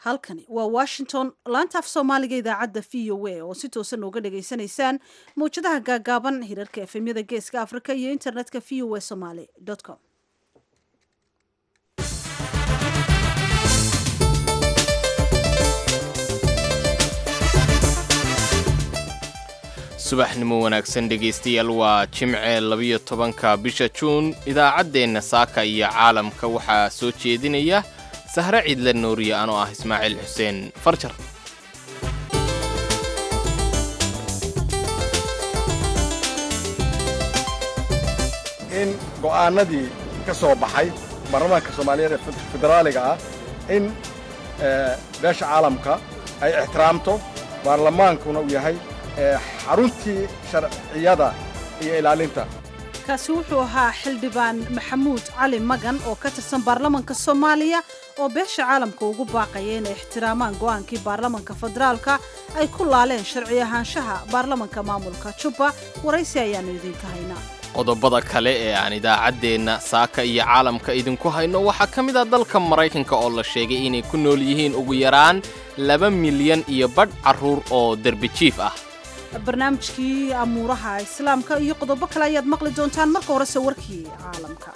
halkani waa Washington laanta af Soomaaliga idaacadda VOA oo si toosan uga dhageysanaysaan mowjadaha gaagaaban hirarka efemyada geeska Afrika iyo internetka voasomali.com. subaxnimo wanaagsan dhegaystayaal waa Jimce 12 bisha Juun idaacadeena saaka iyo caalamka waxaa soo jeedinaya Sahra Ciidle Nuuriye anoo ah Ismaaciil Xuseen Farjar. in go'aanadii ka soo baxay baarlamaanka Soomaaliyeed ee federaaliga ah in beesha caalamka ay ixtiraamto baarlamaankuna uu yahay xaruntii sharciyada iyo ilaalinta. kaasi wuxuu ahaa xildhibaan Maxamuud Cali Magan oo ka tirsan baarlamaanka Soomaaliya oo beesha caalamka ugu baaqayay inay ixtiraamaan go'aankii baarlamaanka federaalka ay ku laaleen sharci ahaanshaha baarlamaanka maamulka Jubba. waraysi ayaanu idinka haynaa. qodobada kale ee aan idaacadeena saaka iyo caalamka idinku hayno waxaa ka mid ah dalka Mareykanka oo la sheegay inay ku nool yihiin ugu yaraan 2 milyan iyo badh carruur oo derbi jiif ah. barnaamijkii amuuraha islaamka iyo qodobo kale ayaad maqli doontaan marka horese warkii caalamka.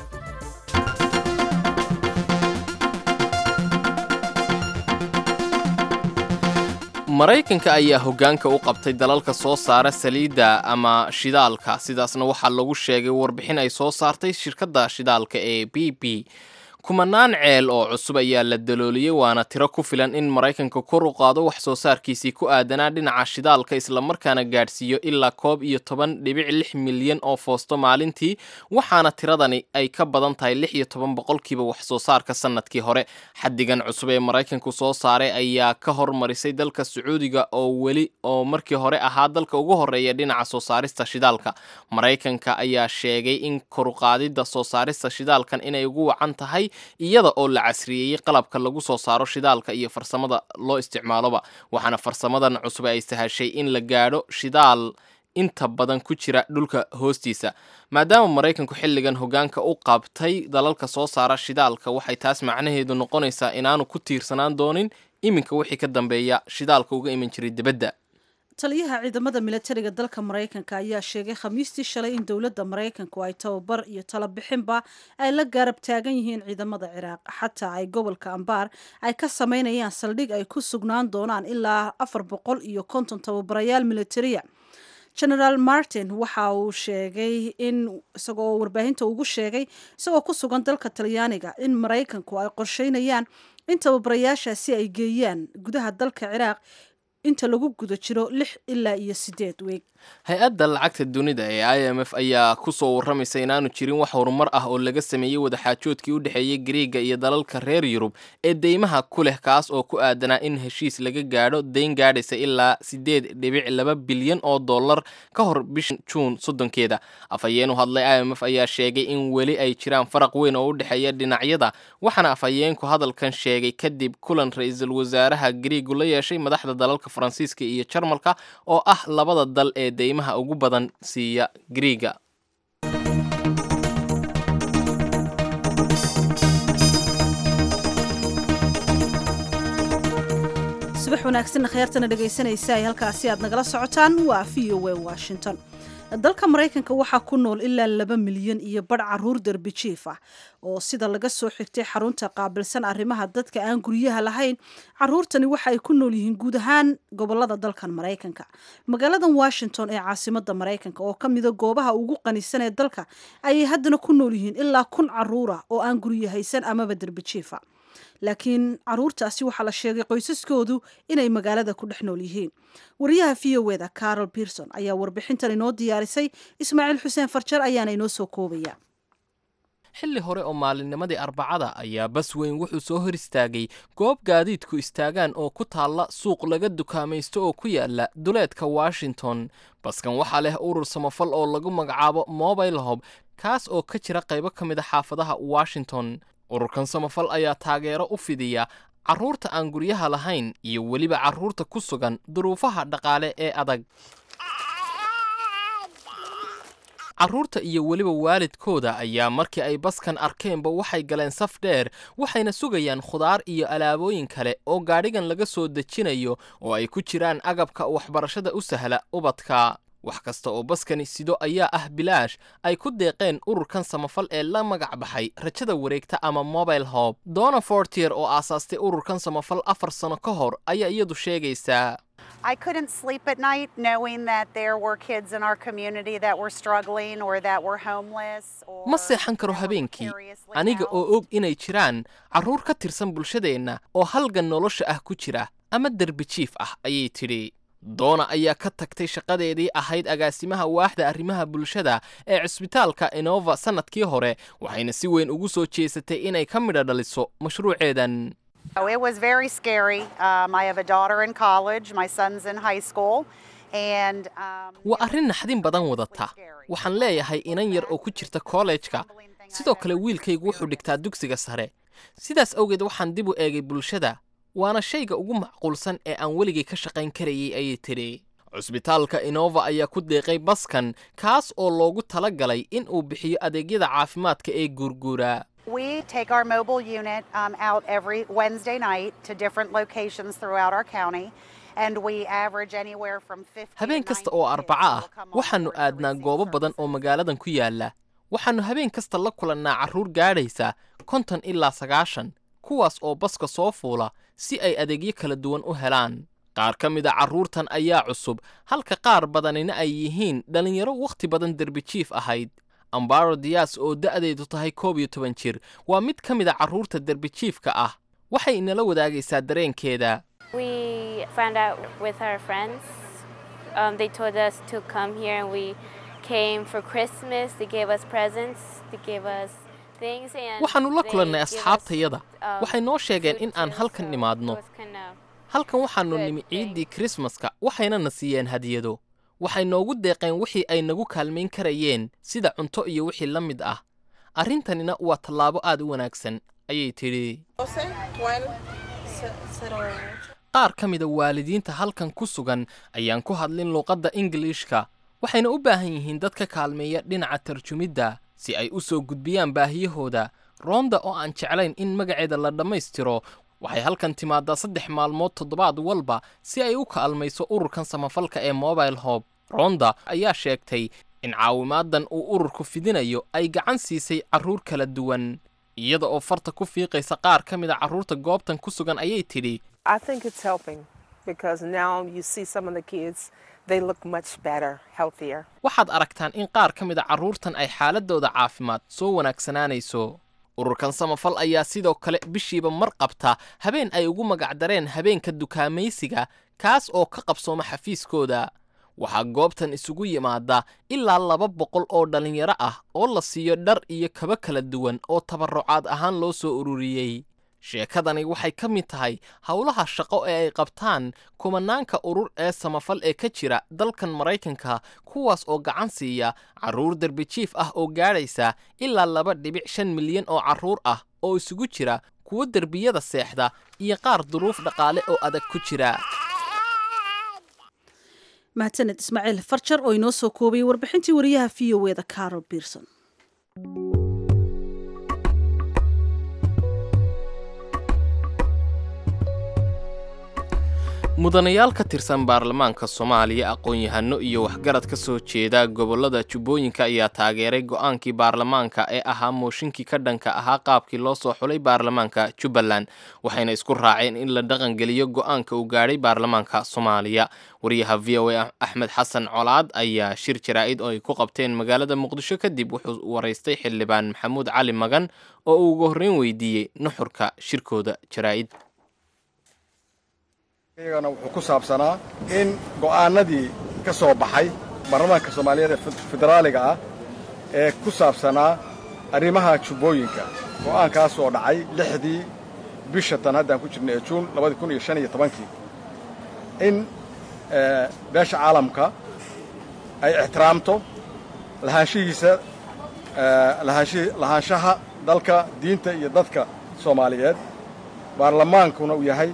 Mareykanka ayaa hoggaanka u qabtay dalalka soo saara saliidda ama shidaalka, sidaasna waxaa lagu sheegay warbixin ay soo saartay shirkadda shidaalka ee BP. kumanaan ceel oo cusub ayaa la dalooliyey waana tiro ku filan in Mareykanka kor u qaado wax soo saarkiisii ku aadanaa dhinaca shidaalka isla markaana gaadhsiiyo ilaa 11.6 milyan oo foosto maalintii, waxaana tiradani ay ka badan tahay 16% wax soo saarka sanadkii hore. xaddigan cusub ee Mareykanku soo saaray ayaa ka hormarisay dalka Sacuudiga oo markii hore ahaa dalka ugu horeeya dhinaca soo saarista shidaalka. Mareykanka ayaa sheegay in kor u qaadida soo saarista shidaalkan inay ugu wacan tahay iyada oo la casriyeeyay qalabka lagu soo saaro shidaalka iyo farsamada loo isticmaaloba, waxaana farsamadan cusub ay sahashay in la gaadho shidaal inta badan ku jira dhulka hoostiisa. maadaama Mareykanku xilligan hoggaanka u qabtay dalalka soo saara shidaalka, waxay taas macnaheedu noqonaysaa inaanu ku tiirsanaan doonin iminka wixii ka dambeeya shidaalka uga iman jiray dibadda. taliyaha ciidamada militariga dalka Mareykanka ayaa sheegay Khamiistii shalay in dawladda Mareykanku ay tababar iyo talo bixinba ay la garab taagan yihiin ciidamada Ciraaq, xataa ay gobolka Anbar ay ka sameynayaan saldhig ay ku sugnaan doonaan ilaa 450 tababarayaal militariya. General Martin waxa uu sheegay in isagoo warbaahinta ugu sheegay isagoo ku sugan dalka Talyaaniga in Mareykanku ay qorsheynayaan in tababarayaashaasi ay geeyaan gudaha dalka Ciraaq inta lagu guda jiro 6 ilaa 8 week. hay-adda lacagta dunida ee IMF ayaa ku soo warramaysa inaanu jirin wax horumar ah oo laga sameeyey wadaxaajoodkii u dhexeeyay Greega iyo dalalka reer Yurub ee deymaha ku leh, kaas oo ku aadanaa in heshiis laga gaadho deyn gaadhaysa ilaa 8.2 bilyan oo dollar ka hor bisha Juun 30keeda. afhayeen u hadlay IMF ayaa sheegay in weli ay jiraan faraq weyn oo u dhexeeya dhinacyada, waxaana afhayeenku hadalkan sheegay kadib kulan ra'iisul wasaaraha Greegu la yeeshay madaxda dalalka Faransiiska iyo Jarmalka oo ah labada dal ee deymaha ugu badan siiya Greega. subax wanaagsan khayartana dhageysanaysa ay halkaasi aad nagala socotaan waa VOA Washington. dalka Mareykanka waxaa ku nool ilaa 2 milyan iyo badh carruur derbi jiif ah oo sida laga soo xigtay xarunta qaabilsan arrimaha dadka aan guryaha lahayn. carruurtani waxa ay ku nool yihiin guud ahaan gobolada dalkan Mareykanka. magaaladan Washington ee caasimadda Mareykanka oo ka mid ah goobaha ugu qanisan ee dalka ayay haddana ku nool yihiin ilaa 1,000 carruur ah oo aan guryo haysan amaba derbi jiif ah. laakiin carruurtaasi waxaa la sheegay qoysaskoodu inay magaalada ku dhex nool yihiin. wariyaha VOA Carol Pearson ayaa warbixintan inoo diyaarisay. Ismaaciil Xuseen Farjar ayaana inoo soo koobaya. xilli hore oo maalinnimadii Arbacada ayaa bas weyn wuxuu soo hor istaagay goob gaadiidku istaagaan oo ku taalla suuq laga dukaamaysto oo ku yaala duleedka Washington. baskan waxaa leh urur samafal oo lagu magacaabo Mobile Hub, kaas oo ka jira qaybo ka mid ah xaafadaha Washington. ururkan samafal ayaa taageero u fidiya carruurta aan guryaha lahayn iyo weliba carruurta ku sugan duruufaha dhaqaale ee adag. carruurta iyo weliba waalidkooda ayaa markii ay baskan arkeenba waxay galeen saf dheer waxayna sugayaan khudaar iyo alaabooyin kale oo gaadhigan laga soo dejinayo oo ay ku jiraan agabka waxbarashada u sahla ubadka wax kasta oo baskani sido ayaa ah bilaash ay ku deeqeen ururkan samafal ee la magac baxay rajada wareegta ama mobile hope Donna Fortier oo aasaastay ururkan samafal 4 sano ka hor ayaa iyadu sheegaysaa I couldn't sleep at night knowing that there were kids in our community that were struggling or that were homeless or ma seexan karo habeenkii aniga oo og inay jiraan carruur ka tirsan bulshadeenna oo halgan nolosha ah ku jira ama derbi jiif ah ayay tidhi Donna ayaa ka tagtay shaqadeedii ahayd agaasimaha waaxda arrimaha bulshada ee cisbitaalka Innova sanadkii hore waxayna si weyn ugu soo jeesatay inay ka midho dhaliso mashruuceedan Oh, it was very scary. I have a daughter in college, my son's in high school, and waa arrin naxdin badan wadata waxaan leeyahay inan yar oo ku jirta college-ka sidoo kale wiilkaygu wuxuu dhigtaa dugsiga sare sidaas awgeed waxaan dib u eegay bulshada waana shayga ugu macquulsan ee aan weligay ka shaqayn karayay ayay tidhi cusbitaalka Innova ayaa ku deeqay baskan kaas oo loogu talagalay in uu bixiyo adeegyada caafimaadka ee guurguura we take our mobile unit out every Wednesday night to different locations throughout our county and we average anywhere from 50 habeen kasta oo arbaca ah waxaanu aadnaa goobo badan oo magaaladan ku yaala waxaanu habeen kasta la kulannaa carruur gaadhaysa 50 ilaa 90 kuwaas oo baska soo fuula si ay adeegyo kala duwan u helaan qaar ka mid ah carruurtan ayaa cusub halka qaar badanina ay yihiin dhalinyaro waqti badan derbi jiif ahayd Amparo Diaz oo da'deedu tahay 11 jir waa mid ka mid ah carruurta derbi jiifka ah waxay inala wadaagaysaa dareenkeeda We found out with our friends. They told us to come here and we came for Christmas. They gave us presents. They gave us things and waxaanu la kulannay asxaabtayada waxay noo sheegeen in aan halkan nimaadno halkan waxaanu nimi ciidii Christmaska waxayna na siiyeen hadiyado waxay noogu deeqeen wixii ay nagu kaalmeyn karayeen sida cunto iyo wixii la mid ah arrintanina waa tallaabo aad u wanaagsan ayay tidhi qaar ka mid ah waalidiinta halkan ku sugan ayaan ku hadlin luqadda Englishka waxayna u baahan yihiin dadka kaalmeeya dhinaca tarjumidda si ay u soo gudbiyaan baahiyahooda Ronda oo aan jeclayn in magaceeda la dhammaystiro waxay halkan timaadaa 3 maalmood toddobaad walba si ay u kaalmayso ururkan samafalka ee Mobile Hope Ronda ayaa sheegtay in caawimaadan uu ururku fidinayo ay gacan siisay carruur kala duwan iyada oo farta ku fiiqaysa qaar ka mid ah carruurta goobtan ku sugan ayay tidhi I think it's helping because now you see some of the kids they look much better healthier waxaad aragtaan in qaar ka mid ah carruurtan ay xaaladooda caafimaad soo wanaagsanaanayso ururkan samafal ayaa sidoo kale bishiiba mar qabta habeen ay ugu magac dareen habeenka dukaamaysiga kaas oo ka qabsooma xafiiskooda waxaa goobtan isugu yimaada ilaa 200 oo dhalinyaro ah oo la siiyo dhar iyo kaba kala duwan oo tabarucaad ahaan loo soo ururiyey sheekadani waxay ka mid tahay hawlaha shaqo ee ay qabtaan kumanaanka urur ee samafal ee ka jira dalkan Mareykanka kuwaas oo gacan siiya carruur derbi jiif ah oo gaadhaysa ilaa 2.5 milyan oo carruur ah oo isugu jira kuwa derbiyada seexda iyo qaar duruuf dhaqaale oo adag ku jira mahadsaned Ismaaciil Farjar oo inoo soo koobay warbixintii wariyaha VOA-da Carol Pearson mudanayaal ka tirsan baarlamaanka Soomaaliya aqoon-yahano iyo waxgarad ka soo jeeda gobolada Jubbooyinka ayaa taageeray go'aankii baarlamaanka ee ahaa mooshinkii ka dhanka ahaa qaabkii loo soo xulay baarlamaanka Jubbaland waxayna isku raaceen in la dhaqan geliyo go'aanka uu gaadhay baarlamaanka Soomaaliya wariyaha VOA Axmed Xasan Colaad ayaa shir jaraa'id oo ay ku qabteen magaalada Muqdisho kadib wuxuu wareystay xildhibaan Maxamuud Cali Magan oo uu ugu horreyn weydiiyey nuxurka shirkooda jaraa'id iyagana wuxuu ku saabsanaa in go'aanadii ka soo baxay baarlamaanka Soomaaliyeed ee federaaliga ah ee ku saabsanaa arrimaha Jubbooyinka go'aankaas oo dhacay 6dii bisha tan haddaan ku jirnay ee June 2015 in beesha caalamka ay ixtiraamto lahaanshaha dalka diinta iyo dadka Soomaaliyeed baarlamaankuna uu yahay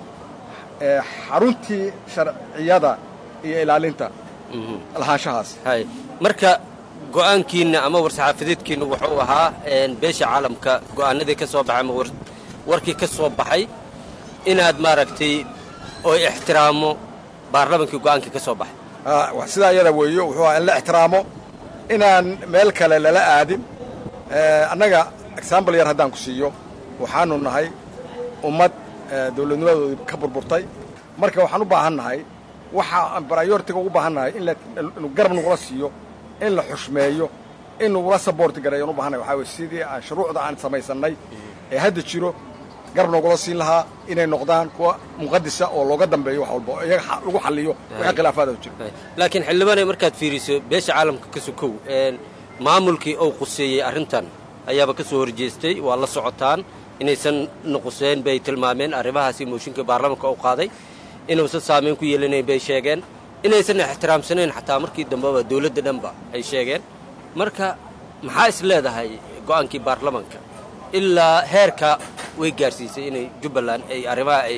xaruntii sharciyada iyo ilaalinta lahaanshahaas hay marka go'aankiina ama war-saxaafadeedkiina wuxuu ahaa beesha caalamka go'aanadii ka soo baxay ama warkii ka soo baxay inaad maaragtay oo ixtiraamo baarlamankii go'aankii ka soo baxay sidaa iyada weeyo wuxuu ahaa in la ixtiraamo inaan meel kale lala aadin annaga example yar haddaan ku siiyo waxaanu nahay ummad dawladnimadoodii ka burburtay marka waxaan u baahan nahay waxa aan priority-ga ugu baahan nahay in garab nagula siiyo in la xushmeeyo in nagula support gareeyo u baahan nahay waxaa weeye sidii aan shuruucda aan samaysannay ee hadda jiro garab nagula siin lahaa inay noqdaan kuwa muqadisa oo looga dambeeyo wax walba iyaga lagu xalliyo wixii khilaafaad oo jira laakiin xildhibaanay markaad fiiriso beesha caalamka ka sokow maamulkii uu quseeyey arrintan ayaaba ka soo horjeestay waa la socotaan inaysan nuquseen bay tilmaameen arrimahaasi mooshinka baarlamaanka uu qaaday inuusan saamayn ku yeelanayn bay sheegeen inaysan ixtiraamsanayn xataa markii dambeba dawladda dhanba ay sheegeen marka maxaa is leedahay go'aankii baarlamaanka ilaa heerka way gaarsiisay inay jubbaland ay arrimaha ay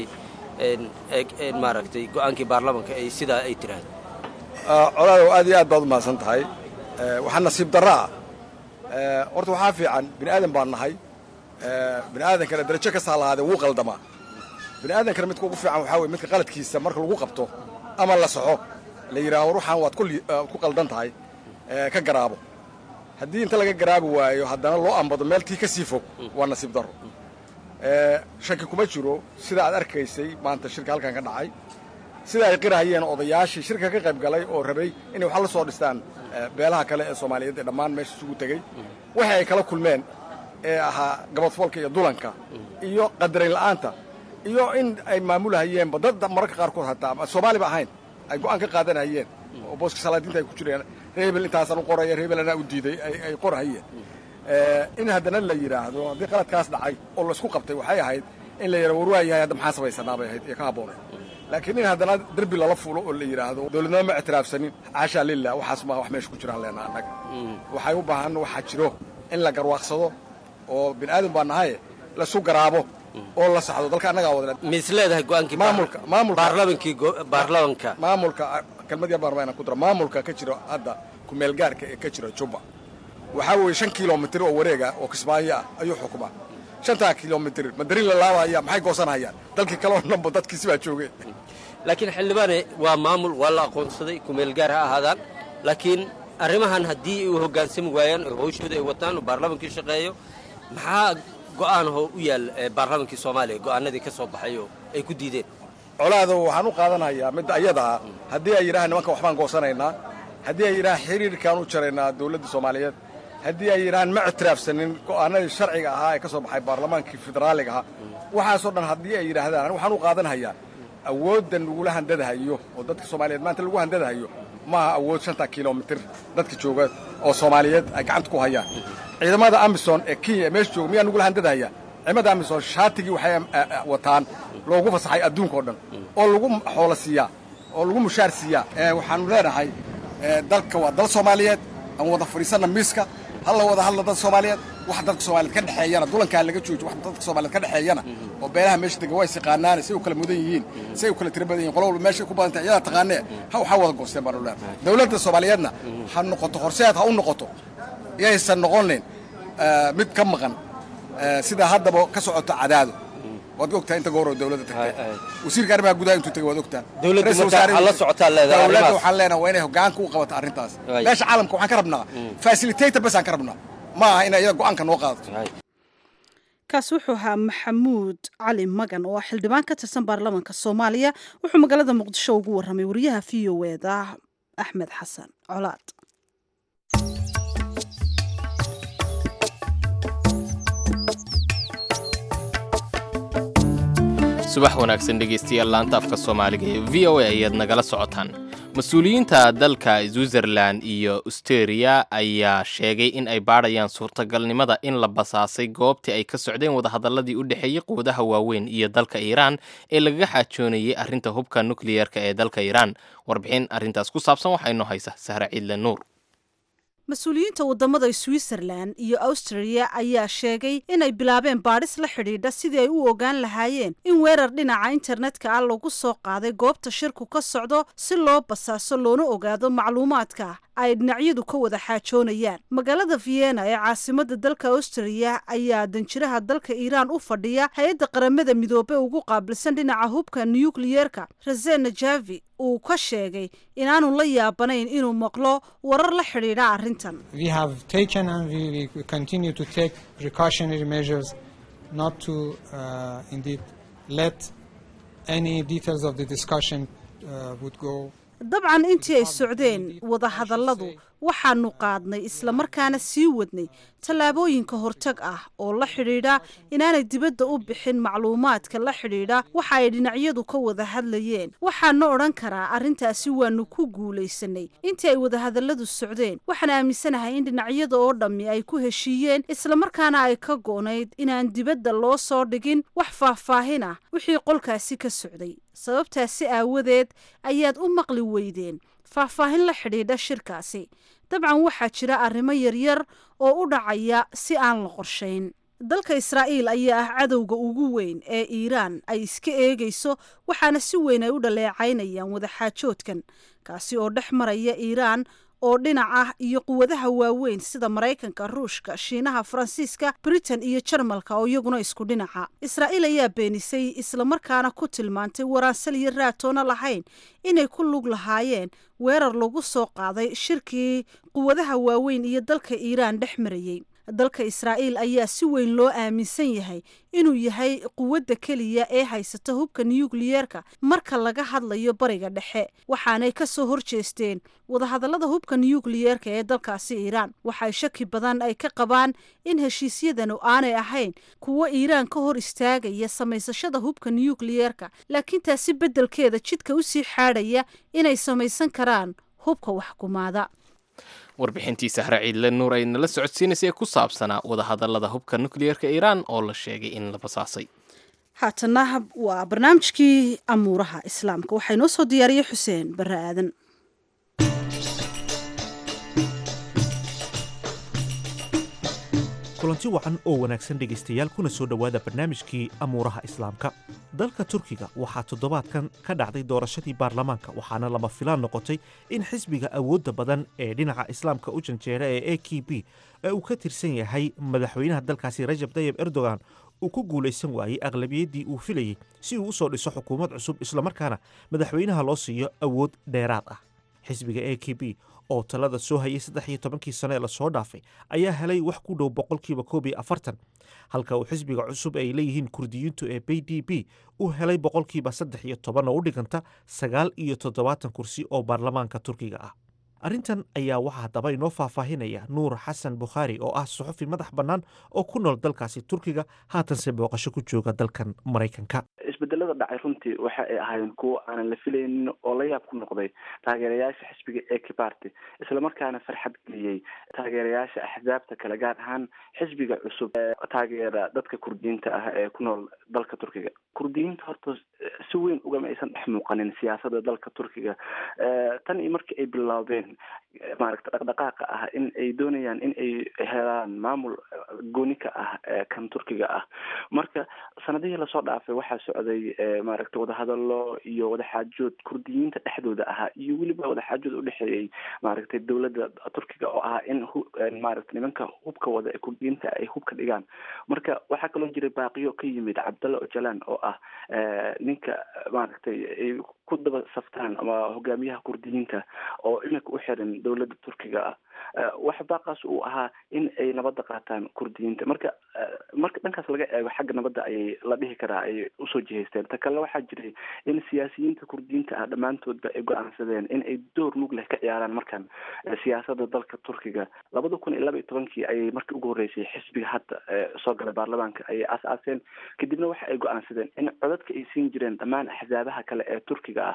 maaragtay go'aankii baarlamaanka ay sidaa ay tiraahdo colaadow aad iyo aad baad u mahadsan tahay waxaa nasiib darro ah horta waxaa fiican bini aadan baan nahay bini aadankana darajo kastaa lahaadee wuu qaldamaa bini aadankana midka ugu fiican waxaa weye midka qaladkiisa marka lagu qabto ama la soxo la yidhaaho ruuxaan waad ku qaldan tahay ka garaabo haddii inta laga garaabi waayo haddana loo ambado meeltii ka sii fog waa nasiib darro shaki kuma jiro sida aad arkaysay maanta shirka halkan ka dhacay sida ay qirahayeen odayaashii shirka ka qayb galay oo rabay inay wax la soo dhistaan beelaha kale ee soomaaliyeed ee dhammaan meesha isugu tegey waxa ay kala kulmeen ee ahaa gabadfoolka iyo dulanka iyo qadarayn la'aanta iyo in ay maamulahayeenba dad mararka qaarkood hataa soomaaliba ahayn ay go'aan ka qaadanahayeen oo booska salaadiinta ay ku jireen reebel intaasaan u qoraya reebel anaa u diiday ay qorahayeen in haddana la yidhaahdo haddii qaladkaas dhacay oo laisku qabtay waxay ahayd in la yidhahdo warwaayahay hadda maxaa samaysanaa bay ahayd iyo ka habboonay laakiin in haddana derbi lala fuulo oo la yidhaahdo dawladnimo ma ictiraafsanin caashaa lillah waxaas maa wax meesha ku jiraan leenaa annaga waxay u baahan waxaa jiro in la garwaaqsado oo bini aadan baa nahaye laisu garaabo oo la saxdo dalka annagaa wadana mis leedahay go'aankii maamulka kelmad yar baan rabaa inaan ku daro maamulka ka jiro hadda kumeelgaarka ee ka jira jubba waxaa weeye 5 kilomitir oo wareega oo kismaayo ah ayuu xukumaa 5 kilomitir madarin la laabaya maxay goosanayaan dalkii kale oo dhanba dadkiisi baa joogay laakiin xildhibaane waa maamul waa la aqoonsaday kumeelgaar ha ahaadaan laakiin arrimahan haddii ay hoggaansami waayaan oo hawshooda ay wataan oo baarlamaankii shaqeeyo maxaa go'aan u yaal baarlamaankii Soomaaliya go'aanadii ka soo baxay oo ay ku diideen colaado waxaan u qaadanayaa mid ayada haddii ay yiraahdaan nimanka waxbaan goosanaynaa haddii ay yiraahdaan xiriirkaan u jaraynaa dawladda Soomaaliyeed haddii ay yiraahdaan ma ictiraafsanin go'aanadii sharciga ahaa ee ka soo baxay baarlamaankii federaaliga ahaa waxaasoo dhan haddii ay yiraahdaan waxaan u qaadanayaa awooddan lagula handadahayo oo dadka Soomaaliyeed maanta lagu handadahayo maaha awood 5 kilomitir dadka jooga oo Soomaaliyeed ay gacanta ku hayaan ciidamada Amazon ee Kenya meesha jooga miyaa nagula handadahaya ciidamada Amazon shaatigii waxay wataan loogu fasaxay adduunka oo dhan oo lagu xoolo siiyaa oo lagu mushaar siiyaa waxaanu leenahay dalka waa dal Soomaaliyeed aan wada fariisana miiska hal wada hadla dad Soomaaliyeed wax dadka Soomaaliyeed ka dhaxeeyana dulanka laga joojiyo wax dadka Soomaaliyeed ka dhaxeeyana oo beelaha meesha degan way siqaanaan si uu kala mudan yihiin si uu kala tiro badan yihiin qolo meesha ku badan tahay taqaanee waxa wada goosteen baan u leeyahay dawladda Soomaaliyeedna ha noqoto horseed ha u noqoto yaysan noqonin mid ka maqan sida haddaba ka socoto cadaado waad ogtahay inta goor oo dawladda tagtay wasiirka arrimaha gudaha intuu tagay waad ogtahay dawladda markaa la socotaa leedahay dawladda waxaan leenahay waa inay hoggaanka u qabato arrintaas meesha caalamka waxaan ka rabnaa facilitator bas aan ka rabnaa ma aha inay iyada go'aanka noo qaadato kaas wuxuu ahaa maxamuud cali magan oo xildhibaan ka tirsan baarlamaanka Soomaaliya wuxuu magaalada Muqdisho ugu warramay wariyaha VOA-da Axmed Xasan Colaad subax wanaagsan dhegeystayaal laanta afka Soomaaliga ee VOA ayaad nagala socotaan mas-uuliyiinta dalka Switzerland iyo Australia ayaa sheegay in ay baadhayaan suurtagalnimada in la basaasay goobtii ay ka socdeen wadahadaladii u dhexeeyay quwadaha waaweyn iyo dalka Iiraan ee lagaga xaajoonayay arrinta hubka nukliyeerka ee dalka Iiraan warbixin arrintaas ku saabsan waxaa inoo haysa Sahra Ciidle Nuur mas-uuliyiinta wadamada Switzerland iyo Austria ayaa sheegay inay bilaabeen baadhis la xidhiidha sidii ay u ogaan lahaayeen in weerar dhinaca internetka ah lagu soo qaaday goobta shirku ka socdo si loo basaaso loona ogaado macluumaadka ay dhinacyadu ka wada xaajoonayaan. magaalada Vienna ee caasimada dalka Austria ayaa danjiraha dalka Iran u fadhiya hay'adda qaramada midoobay ugu qaabilsan dhinaca hubka nuclearka Razen Najafi uu ka sheegay inaanu la yaabanayn inuu maqlo warar la xidhiidha arrintan. We have taken and we continue to take precautionary measures not to indeed let any details of the discussion would go. dabcan intii ay socdeen wada hadalladu waxaanu qaadnay isla markaana sii wadnay tallaabooyinka hortag ah oo la xidhiidha inaanay dibadda u bixin macluumaadka la xidhiidha waxa ay dhinacyadu ka wada hadlayeen. waxaana odhan karaa arrintaasi waanu ku guulaysanay intii ay wada hadalladu socdeen. waxaan aaminsanahay in dhinacyada oo dhammi ay ku heshiiyeen isla markaana ay ka go'nayd inaan dibadda loo soo dhigin wax faahfaahin ah wixii qolkaasi ka socday. sababtaasi aawadeed ayaad u maqli weydeen faahfaahin la xidhiidha shirkaasi. dabcan waxaa jira arrimo yaryar oo u dhacaya si aan la qorshayn. dalka Israa'iil ayaa ah cadowga ugu weyn ee Iiraan ay iska eegayso waxaana si weyn ay u dhaleecaynayaan wada xaajoodkan kaasi oo dhex maraya Iiraan oo dhinac ah iyo quwadaha waaweyn sida Mareykanka, Ruushka, Shiinaha, Faransiiska, Britain iyo Jarmalka oo iyaguna isku dhinaca. Israa'iil ayaa beenisay isla markaana ku tilmaantay waraansal iyo raatoona lahayn inay ku lug lahaayeen weerar lagu soo qaaday shirkii quwadaha waaweyn iyo dalka Iiraan dhex marayay. dalka Israa'iil ayaa si weyn loo aaminsan yahay inuu yahay quwadda keliya ee haysata hubka nuclearka marka laga hadlayo bariga dhexe. waxaanay ka soo horjeesteen wadahadallada hubka nuclearka ee dalkaasi Iiraan. waxay shaki badan ay ka qabaan in heshiisyadanu aanay ahayn kuwa Iiraan ka hor istaagaya samaysashada hubka nuclearka, laakiin taasi beddelkeeda jidka u sii xaadhaya inay samaysan karaan hubka waxkumaada. warbixintii Sahra Ciidle Nuur ay nala socodsiinaysay ku saabsanaa wadahadallada hubka nuclearka Iiraan oo la sheegay in la basaasay. haatana waa barnaamijkii amuuraha islaamka waxaa inoo soo diyaariyey Xuseen Barre Aadan. kulanti wacan oo wanaagsan dhegaystayaal kuna soo dhowaada barnaamijkii amuuraha islaamka. dalka Turkiga waxaa toddobaadkan ka dhacday doorashadii baarlamaanka waxaana lama filaan noqotay in xisbiga awoodda badan ee dhinaca islaamka u janjeera ee AKP ee uu ka tirsan yahay madaxweynaha dalkaasi Rajab Tayyip Erdogan uu ku guulaysan waayey aqlabiyaddii uu filayey si uu u soo dhiso xukuumad cusub islamarkaana madaxweynaha loo siiyo awood dheeraad ah. xisbiga AKP oo talada soo hayay 13 sano ee la soo dhaafay ayaa helay wax ku dhow 40%, halka uu xisbiga cusub ay leeyihiin kurdiyiintu ee BDP uu helay 13% oo u dhiganta 79 kursi oo baarlamaanka Turkiga ah. arrintan ayaa waxaa haddaba inoo faahfaahinaya Nuur Xasan Bukhaari oo ah suxufi madax bannaan oo ku nool dalkaasi Turkiga haatanse booqasho ku jooga dalkan Mareykanka. isbedelada dhacay runtii waxa ay ahaayeen kuwo aanan la filaynin oo la yaab ku noqday taageerayaasha xisbiga AK Party isla markaana farxad geliyey taageerayaasha axzaabta kale gaar ahaan xisbiga cusub ee taageera dadka kurdiyiinta ah ee ku nool dalka Turkiga. kurdiyiinta horta si weyn ugama aysan dhex muuqanin siyaasadda dalka Turkiga tan iyo markii ay bilaabeen maaragta dhaqdhaqaaqa ah in ay doonayaan in ay helaan maamul gooni ka ah kan Turkiga ah. marka sanadihii la soo dhaafay waxaa socday maaragta wadahadallo iyo wadaxaajood kurdiyiinta dhexdooda ahaa iyo weliba wadaxaajood u dhexeeyay maaragta dowladda Turkiga oo ah in maaragta nimanka hubka wada ee kurdiyiinta ay hubka dhigaan. marka waxaa kaloo jiray baaqiyo ka yimid Abdallah Öcalan oo ah ninka maaragta ay ku daba saftaan ama hogaamiyaha kurdiyiinta oo iminka u xiran dowladda Turkiga ah. wax baaqaas uu ahaa in ay nabadda qaataan kurdiyiinta. marka dhankaas laga eego xagga nabadda ayay la dhihi karaa ay usoo jihaysteen. ta kale waxaa jiray in siyaasiyiinta kurdiyiinta ah dhammaantoodba ay go-aansadeen in ay door mug leh ka ciyaaraan markan siyaasadda dalka Turkiga. 2012 ayay markii ugu horreysay xisbiga hadda soo galay baarlamaanka ayay aas-aaseen kadibna waxa ay go-aansadeen in codadka ay siin jireen dhammaan axzaabaha kale ee Turkiga ah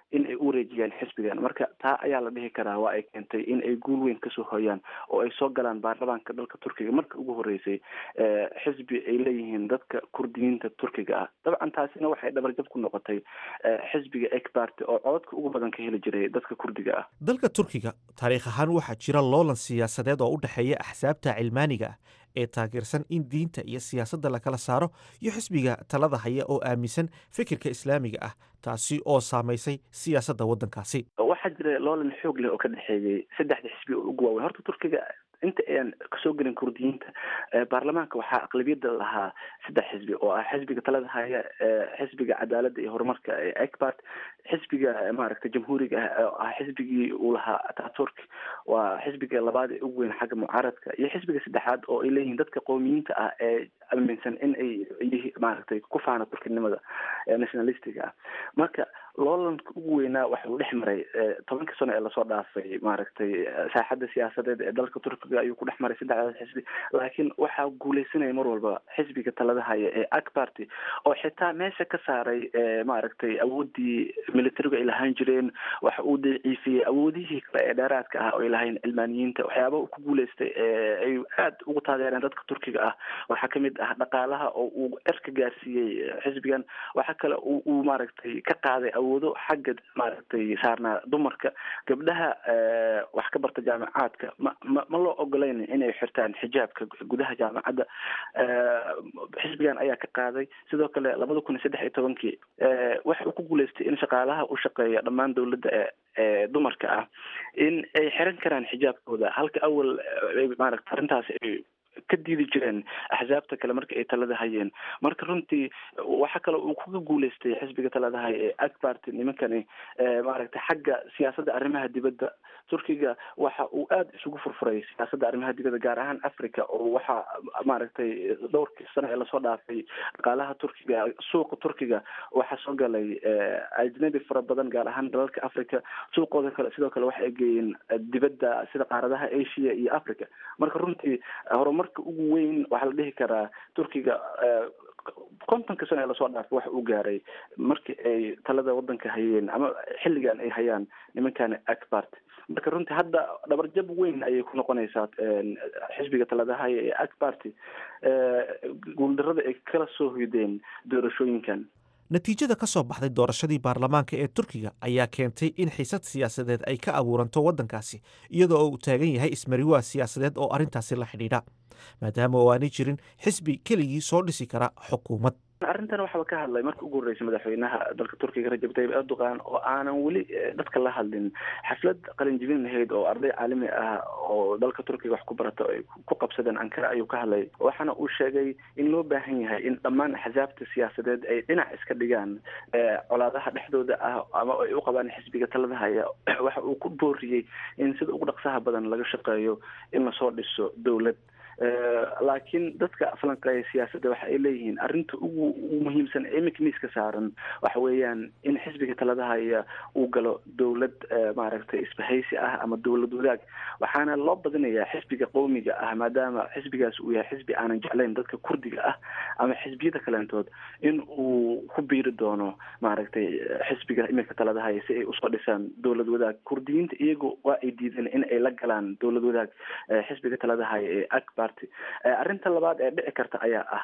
in ay u wareejiyaan xisbigan. Marka taa ayaa la dhihi karaa waa ay keentay in ay guul weyn kasoo hoyaan oo ay soo galaan baarlamaanka dalka Turkiga marka ugu horeysay xisbi ay leeyihiin dadka kurdiyiinta Turkiga ah. dabcan taasina waxay dhabarjab ku noqotay xisbiga AK Party oo codadka ugu badan ka heli jiray dadka kurdiga ah. dalka Turkiga taariikh ahaan waxaa jira loolan siyaasadeed oo u dhexeeya axsaabta cilmaaniga ah ee taageersan in diinta iyo siyaasadda la kala saaro iyo xisbiga talada haya oo aaminsan fikirka islaamiga ah taasi oo saamaysay siyaasadda waddankaasi. waxaa jira loolan xoog leh oo ka dhexeeyay saddexda xisbi oo ugu waaweyn. horta Turkiga inta aan kasoo gelin kurdiyiinta baarlamaanka waxaa aqlabiyadda lahaa saddex xisbi oo ah xisbiga talada haya, xisbiga cadaaladda iyo horumarka ee AK Party, xisbiga maaragtay jamhuuriga ah oo ah xisbigii uu lahaa Ataturk, waa xisbiga labaad ee ugu weyn xagga mucaaradka, iyo xisbiga saddexaad oo ay leeyihiin dadka qowmiyiinta ah ee aaminsan in ay maaragtay ku faana turkinimada nationalistiga ah. marka loolanka ugu weynaa waxa uu dhex maray 10 sano ee lasoo dhaafay maaragtay saaxadda siyaasadeed ee dalka Turkiga ayuu ku dhex maray saddexdaas xisbi, laakiin waxaa guuleysanaya mar walba xisbiga talada haya ee AK Party oo xitaa meesha ka saaray maaragtay awoodii militariga ay lahaan jireen. waxa uu daciifiyey awoodihii kale ee dheeraadka ah oo ay lahayn cilmaaniyiinta. waxyaabaha uu ku guuleystay ay aad ugu taageereen dadka Turkiga ah waxaa kamid ah dhaqaalaha oo uu erka gaarsiiyey xisbigan. waxaa kale uu maaragtay ka qaaday awoodo xagga maaragtay saarnaa dumarka. gabdhaha wax ka barta jaamacaadka ma loo ogolayn inay xirtaan xijaabka gudaha jaamacadda. xisbigan ayaa ka qaaday. sidoo kale 2013 waxa uu ku guuleystay in shaqaalaha u shaqeeya dhammaan dowladda ee dumarka ah in ay xiran karaan xijaabkooda, halka awal maaragtay arrintaas ay ka diidi jireen axsaabta kale marka ay talada hayeen. marka runtii waxa kale uu kuga guuleystay xisbiga talada haya ee AK Party nimankani maaragtay xagga siyaasadda arrimaha dibadda. Turkiga waxa uu aad isugu furfuray siyaasadda arrimaha dibadda gaar ahaan Afrika oo waxa maaragtay dhowrkii sano ee lasoo dhaafay dhaqaalaha Turkiga, suuqa Turkiga waxa soo galay ajnabi fara badan gaar ahaan dalalka Afrika. suuqooda kale sidoo kale waxa ay geeyeen dibadda sida qaaradaha Asia iyo Afrika. marka runtii horumarka ugu weyn waxaa la dhihi karaa Turkiga 50 sano ee lasoo dhaafay waxa uu gaaray markii ay talada waddanka hayeen ama xilligan ay hayaan nimankan AK Party. marka runtii hadda dhabarjab weyn ayay ku noqonaysaa xisbiga talada haya ee AK Party guuldarrada ay kala soo hoydeen doorashooyinkan. natiijada ka soo baxday doorashadii baarlamaanka ee Turkiga ayaa keentay in xiisad siyaasadeed ay ka abuuranto waddankaasi iyadoo uu taagan yahay ismariwaa siyaasadeed oo arrintaasi la xidhiidha maadaama oo aanay jirin xisbi keligii soo dhisi kara xukuumad. arrintan waxaa ka hadlay markii ugu horeysay madaxweynaha dalka Turkiga Recep Tayyip Erdogan oo aanan weli dadka la hadlin xaflad qalinjibin lahayd oo arday caalami ah oo dalka Turkiga wax ku barata ay ku qabsadeen Ankara ayuu ka hadlay. waxaana uu sheegay in loo baahan yahay in dhammaan axsaabta siyaasadeed ay dhinac iska dhigaan colaadaha dhexdooda ah ama ay u qabaan xisbiga talada haya. waxa uu ku booriyey in sida ugu dhaqsaha badan laga shaqeeyo in la soo dhiso dowlad. laakiin dadka falanqeeya siyaasadda waxa ay leeyihiin arrinta ugu muhiimsan ee imika miiska saaran waxa weeyaan in xisbiga talada haya uu galo dowlad maaragtay isbahaysi ah ama dowlad wadaag. waxaana loo badinayaa xisbiga qowmiga ah maadaama xisbigaas uu yahay xisbi aanan jeclayn dadka kurdiga ah ama xisbiyada kaleentood in uu ku biiri doono maaragtay xisbiga imika talada haya si ay usoo dhisaan dowlad wadaag. kurdiyiinta iyagu waa ay diideen in ay la galaan dowlad wadaag xisbiga talada haya ee AK Party. arrinta labaad ee dhici karta ayaa ah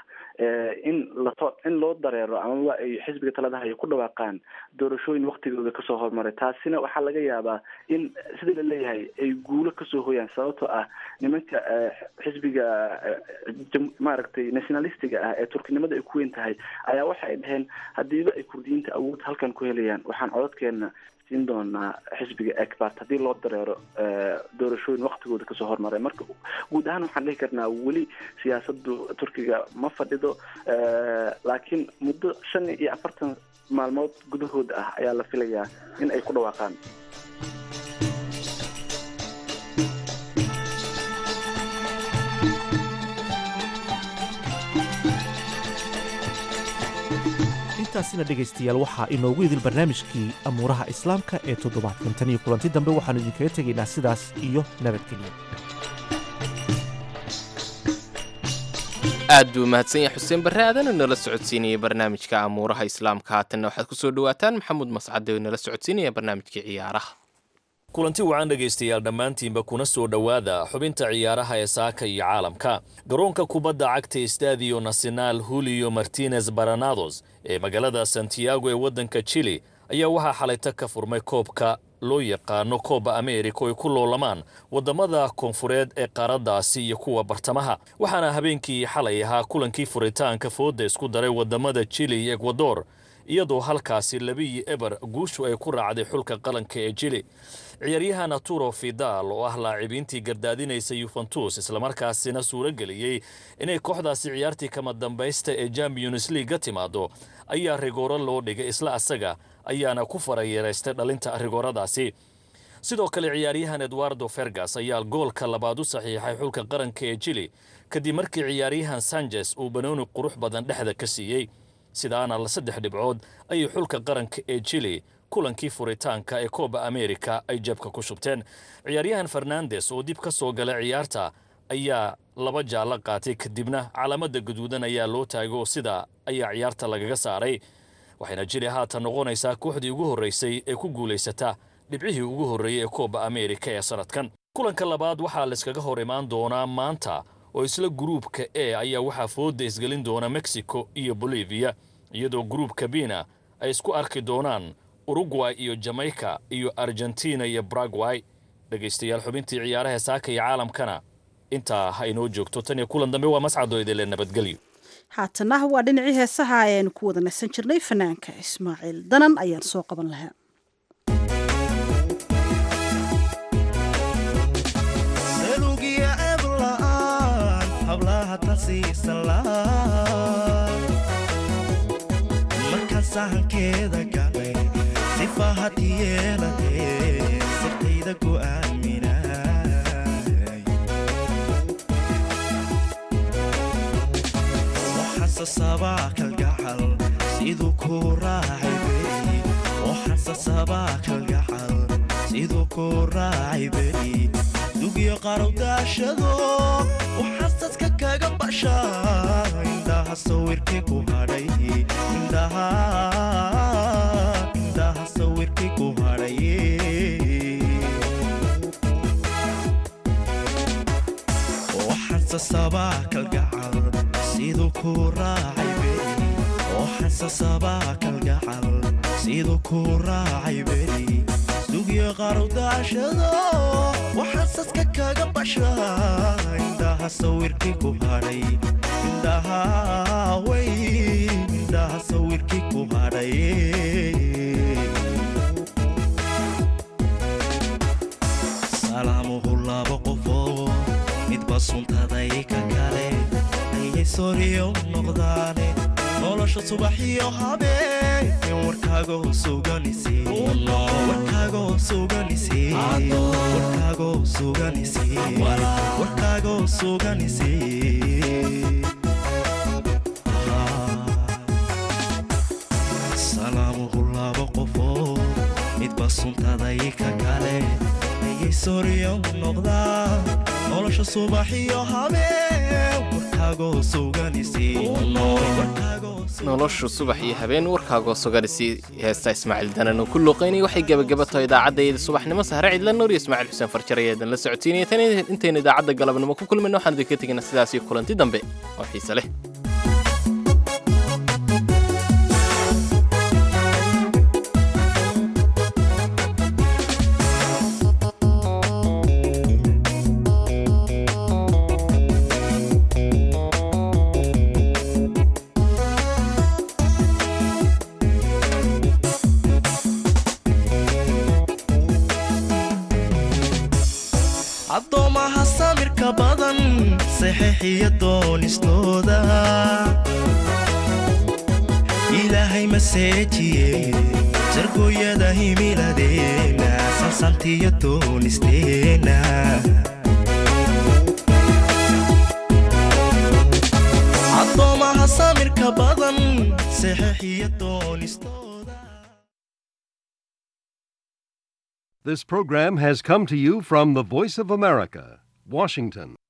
in loo dareero ama waa ay xisbiga talada haya ku dhawaaqaan doorashooyin waqtigooda kasoo hormaray. taasina waxaa laga yaabaa in sida la leeyahay ay guulo kasoo hoyaan sababtoo ah nimanka xisbiga maaragtay nationalistiga ah ee turkinimada ay ku weyn tahay ayaa waxa ay dhaheen hadiiba ay kurdiyiinta awood halkan ku helayaan waxaan codadkeena siin doonaa xisbiga AK Party haddii loo dareero doorashooyin waqtigooda kasoo hormaray. marka guud ahaan waxaan dhihi karnaa weli siyaasaddu Turkiga ma fadhido, laakiin muddo 45 maalmood gudahood ah ayaa la filayaa in ay ku dhawaaqaan. intaasina dhegaystayaal waxaa inoogu idil barnaamijkii amuuraha islaamka ee toddobaadkan. tan iyo kulanti dambe waxaanu idinkaga tegaynaa sidaas iyo nabadgelyo. aad buu mahadsan yahay xuseen barre aadan oo nala socodsiinayay barnaamijka amuuraha islaamka. haatanna waxaad ku soo dhawaataan maxamuud mascade oo nala socodsiinaya barnaamijkii ciyaaraha. kulanti wacan dhegaystayaal dhammaantiinba kuna soo dhowaada xubinta ciyaaraha ee saaka iyo caalamka. garoonka kubadda cagta Estadio Nacional Julio Martinez Baranados ee magaalada Santiago ee waddanka Chile ayaa waxaa xalayta ka furmay koobka loo yaqaano Copa America oo ay ku loolamaan wadamada koonfureed ee qaaraddaasi iyo kuwa bartamaha. waxaana habeenkii xalay ahaa kulankii furitaanka fooda isku daray wadamada Chile iyo Ecuador, iyadoo halkaasi 2-0 guushu ay ku raacday xulka qaranka ee Chile. ciyaaryahan Arturo Vidal oo ah laacibiintii gardaadinaysa Juventus isla markaasina suura geliyay inay kooxdaasi ciyaartii kama dambaysta ee Champions League timaado ayaa rigooro loo dhigay, isla asaga ayaana ku farayeeraystay dhalinta rigooradaasi. sidoo kale ciyaaryahan Eduardo Fergas ayaa goolka labaad u saxiixay xulka qaranka ee Chile kadib markii ciyaaryahan Sanchez uu banooni qurux badan dhexda ka siiyay. sidaana la 3 dhibcood ayay xulka qaranka ee Chile kulankii furitaanka ee Copa America ay jabka ku shubteen. ciyaaryahan Fernandes oo dib ka soo galay ciyaarta ayaa 2 jaalo qaatay, kadibna calaamada gaduudan ayaa loo taago, sida ayaa ciyaarta lagaga saaray. waxayna Chile haatan noqonaysaa kooxdii ugu horeysay ee ku guuleysata dhibcihii ugu horeeyay ee Copa America ee sanadkan. kulanka labaad waxaa la iskaga hor imaan doonaa maanta oo isla gruupka A ayaa waxaa fooda isgelin doona Mexico iyo Bolivia, iyadoo gruupka Bina ay isku arki doonaan Uruguay iyo Jamaica iyo Argentina iyo Paraguay. dhagaystayaal xubintii ciyaaraha saaka iyo caalamkana intaa ha inoo joogto. tan iyo kulan dambe waa mascado idin nabadgelyo. haatana waa dhinacii heesaha ayaan ku wada nasan jirnay fanaanka Ismaaciil Danan ayaan soo qaban lahaa. hablaha tasiisalaa marka sahankeeda galay sifahat yeelatee sirtayda ku aaminay waxasasabaa kalgacal siduu ku raacay beri waxasasabaa kalgacal siduu ku raacay beri dugiyo qarow daashado waxasaska kaga bashaa indhaha sawirkii ku hadhay indhaha sawirkii ku hadhay waxasasabaa kalgacal siduu ku raacay beri waxasasabaa kalgacal siduu ku raacay beri dugiyo qarow daashado waxasaska kaga bashaa indhaha sawirkii ku hadhay indhaha sawirkii ku hadhay salaamuhu 2 qofoo midba suntaday ka kale ayay sooriyo noqdaane nolosha subax iyo habeen warkaago suganisi warkaago suganisi warkaago suganisi warkaago suganisi salaamuhu 2 qofoo midba suntaday ka kale ayay sooriyo noqdaan nolosha subax iyo habeen warkaago suganisi noloshu subax iyo habeen warkaagoo suganisi. heesta Ismaaciil Danan oo ku luuqaynay waxay gabagabato idaacadda subaxnimo. sahre cidla nuur iyo Ismaaciil Xuseen Farjar ayaa la socotiinaya. tan intayna idaacadda galabnimo ku kulmayno waxaan idinka tegaynaa sidaas iyo kulanti dambe oo xiiso leh. addoomaha samirka badan saxiixiyo doonistooda ilaahay maseejiye sargooyada himiladeena sansantiyo doonisteena addoomaha samirka badan saxiixiyo doonistooda. This program has come to you from the Voice of America, Washington.